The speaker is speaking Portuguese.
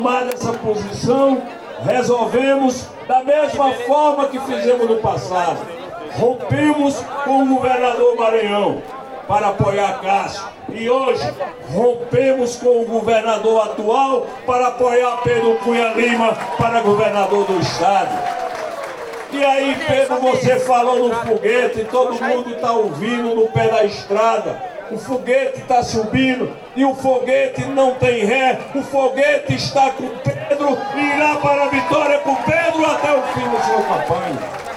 tomada essa posição, resolvemos da mesma forma que fizemos no passado. Rompemos com o governador Maranhão para apoiar Cássio. E hoje rompemos com o governador atual para apoiar Pedro Cunha Lima para governador do estado. E aí, Pedro, você falou no foguete, todo mundo está ouvindo no pé da estrada. O foguete está subindo e o foguete não tem ré. O foguete está com Pedro e irá para a vitória com Pedro até o fim da sua campanha.